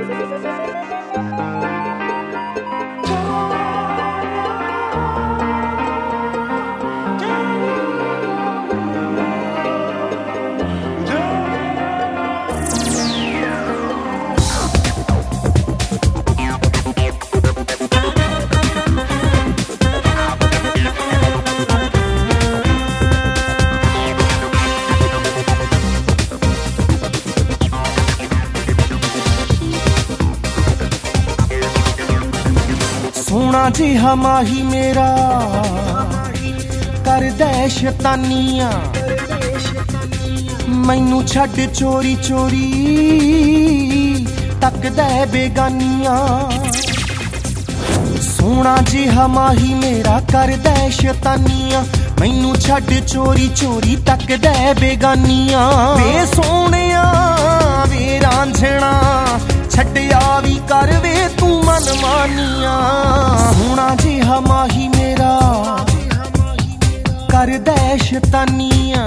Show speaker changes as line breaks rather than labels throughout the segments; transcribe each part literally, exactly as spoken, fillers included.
सोना जिहा माही मेरा करदा शैतानियां, मैनू छड्ड चोरी चोरी तकदा बेगानियां। सोना जिहा माही मेरा करदा शैतानियां, मैनू छड्ड चोरी चोरी तकदा बेगानियां। वे सोहणिया वे रांझणा छड्डिया भी कर वे तू मन मानिया। सोना जिहा माही मेरा करदा शैतानियां,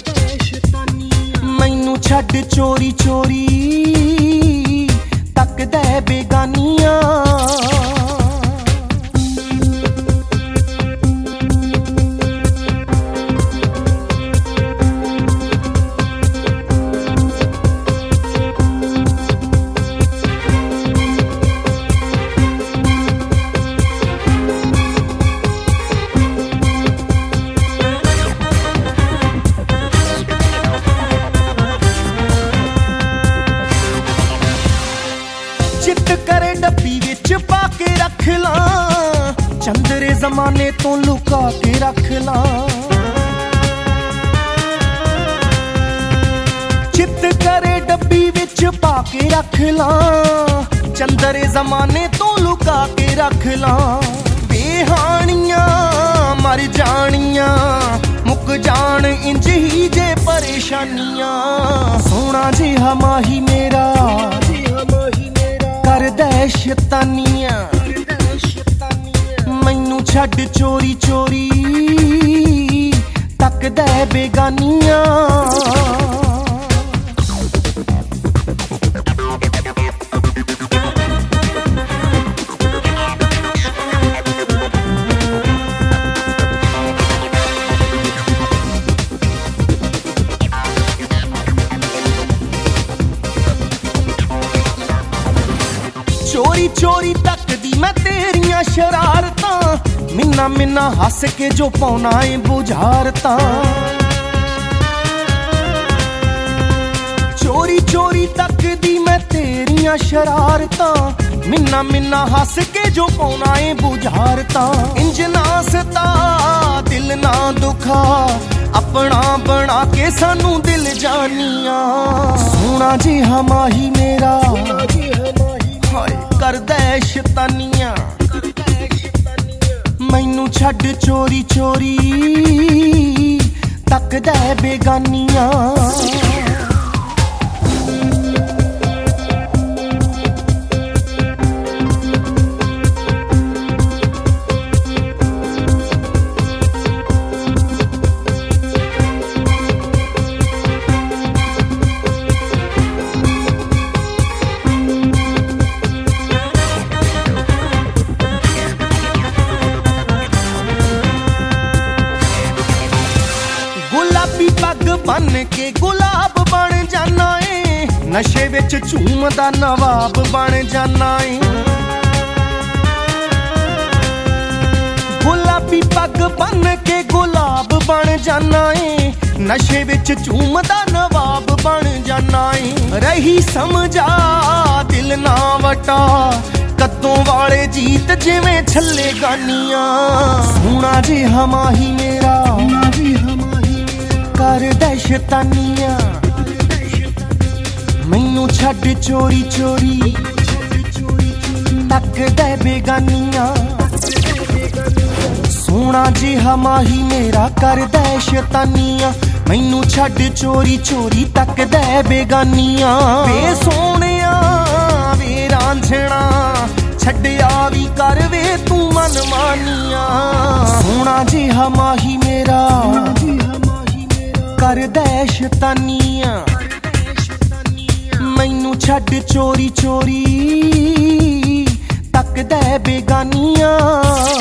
मैनू छड्ड चोरी चोरी तकदा बेगानियां। चित करे डब्बी विच पा के रख लां, चंदरे जमाने तो लुका के रख लां। चित करे डब्बी विच पा के रख लां, चंदरे जमाने तो लुका के रख लां। बेहानियां मर जानियां मुक जान इंज ही जे परेशानियां। सोना जिहा माही मेरा करदा शैतानियां, मैनू छड्ड चोरी चोरी तकदा बेगानियां। चोरी चोरी तकदी मैं तेरियां शरारतां, मिन्ना मिन्ना हस के जो पौना है बुझारतां। चोरी चोरी तकदी मैं तेरियां शरारतां, मिन्ना मिन्ना हस के जो पौना है बुझारतां। इंज ना सता दिल ना दुखा, अपना बना के सानू दिल जानियां। सोना जिहा माही मेरा करदा शैतानियां, मैनू छड्ड चोरी चोरी तकदा बेगानियां। पग बन के गुलाब बन जाना है, नशे विच झूमदा नवाब बन जाना है। गुलाबी पग बन के गुलाब बन जाना है, नशे विच झूमदा नवाब बन जाना है। रही समझा दिल ना वटा, कद्दों वाले जीत जिवें छल्ले गानियां। सोना जिहा माही मेरा करदा शैतानियां, मैनू छड्ड चोरी चोरी तकदा बेगानियां। सोना जिहा माही मेरा करदा शैतानियां, मैनू छड्ड चोरी चोरी तकदा बेगानियां। वे सोहणिया वे रांझणा छड्डिया भी कर वे तू मन मानिया। सोना जिहा माही मेरा करदा शैतानियां, मैनू ਛੱਡ ਚੋਰੀ ਚੋਰੀ ਤੱਕਦਾ ਬੇਗਾਨੀਆਂ।